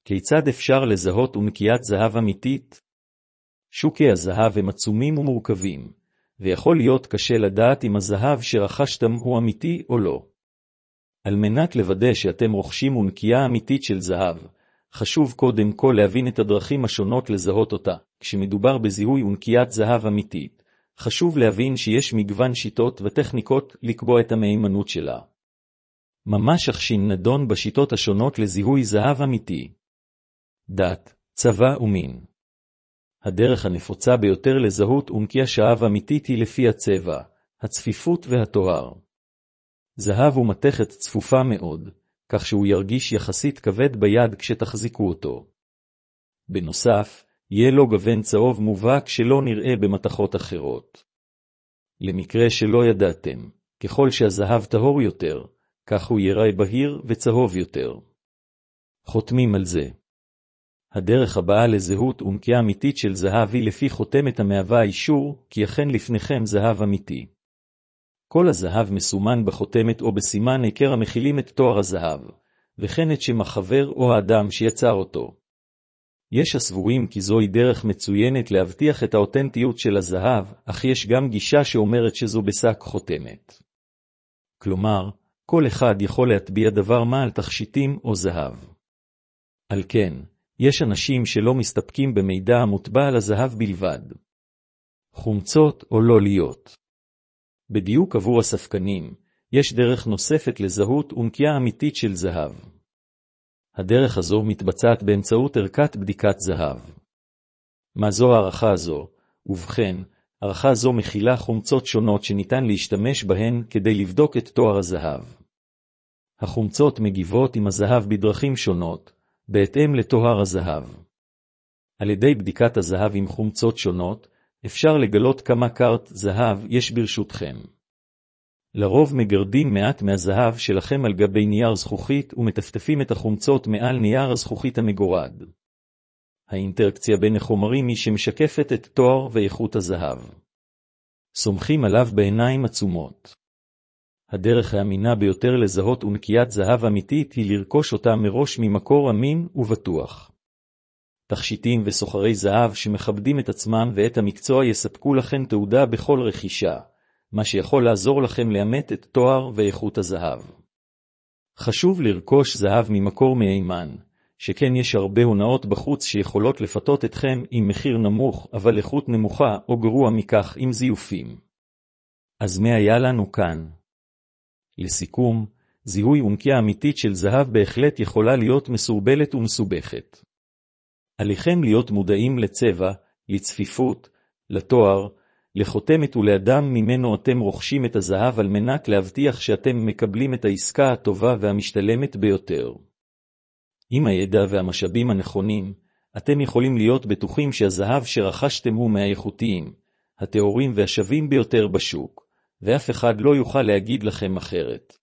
כיצד אפשר לזהות ונקיית זהב אמיתית? שוקי הזהב הם עצומים ומורכבים, ויכול להיות קשה לדעת אם הזהב שרכשתם הוא אמיתי או לא. על מנת לוודא שאתם רוכשים ונקייה אמיתית של זהב, חשוב קודם כל להבין את הדרכים השונות לזהות אותה. כשמדובר בזיהוי ונקיית זהב אמיתית, חשוב להבין שיש מגוון שיטות וטכניקות לקבוע את המהימנות שלה. ממש עכשיו נדון בשיטות השונות לזיהוי זהב אמיתי. דת, צבע ומין. הדרך הנפוצה ביותר לזהות ונקייה זהב אמיתית היא לפי הצבע, הצפיפות והטוהר. זהב הוא מתכת צפופה מאוד, כך שהוא ירגיש יחסית כבד ביד כשתחזיקו אותו. בנוסף, יהיה לו גוון צהוב מובהק שלא נראה במתכות אחרות. למקרה שלא ידעתם, ככל שהזהב טהור יותר, כך הוא ייראה בהיר וצהוב יותר. חותמים על זה. הדרך הבאה לזהות ונקייה אמיתית של זהב היא לפי חותמת המהווה אישור, כי אכן לפניכם זהב אמיתי. כל הזהב מסומן בחותמת או בסימן עיקר המכילים את תואר הזהב, וכן את שם החבר או האדם שיצר אותו. יש הסבורים כי זוהי דרך מצוינת להבטיח את האותנטיות של הזהב, אך יש גם גישה שאומרת שזו בשק חותמת. כלומר, כל אחד יכול להטביע דבר מה על תכשיטים או זהב. על כן, יש אנשים שלא מסתפקים במידע המוטבע על הזהב בלבד. חומצות או לא להיות. בדיוק עבור הספקנים, יש דרך נוספת לזהות ונקייה אמיתית של זהב. הדרך הזו מתבצעת באמצעות ערכת בדיקת זהב. מה זו הערכה הזו? ובכן, הערכה זו מכילה חומצות שונות שניתן להשתמש בהן כדי לבדוק את תואר הזהב. החומצות מגיבות עם הזהב בדרכים שונות, בהתאם לתואר הזהב. על ידי בדיקת הזהב עם חומצות שונות, אפשר לגלות כמה קארט זהב יש ברשותכם. לרוב מגרדים מעט מהזהב שלכם על גבי נייר זכוכית ומטפטפים את החומצות מעל נייר הזכוכית המגורד. האינטראקציה בין החומרים היא שמשקפת את תואר ואיכות הזהב. סומכים עליו בעיניים עצומות. הדרך האמינה ביותר לזהות ונקיית זהב אמיתית היא לרכוש אותה מראש ממקור אמין ובטוח. תכשיטים וסוחרי זהב שמכבדים את עצמם ואת המקצוע יספקו לכם תעודה בכל רכישה, מה שיכול לעזור לכם לאמת את תואר ואיכות הזהב. חשוב לרכוש זהב ממקור מהימן, שכן יש הרבה הונאות בחוץ שיכולות לפתות אתכם עם מחיר נמוך אבל איכות נמוכה או גרוע מכך עם זיופים. אז מה היה לנו כאן? לסיכום, זיהוי ונקייה אמיתית של זהב בהחלט יכולה להיות מסורבלת ומסובכת. עליכם להיות מודעים לצבע, לצפיפות, לתואר, לחותמת ולאדם ממנו אתם רוכשים את הזהב על מנת להבטיח שאתם מקבלים את העסקה הטובה והמשתלמת ביותר. עם הידע והמשאבים הנכונים, אתם יכולים להיות בטוחים שהזהב שרכשתם הוא מהאיכותיים, הטהורים והשווים ביותר בשוק, ואף אחד לא יוכל להגיד לכם אחרת.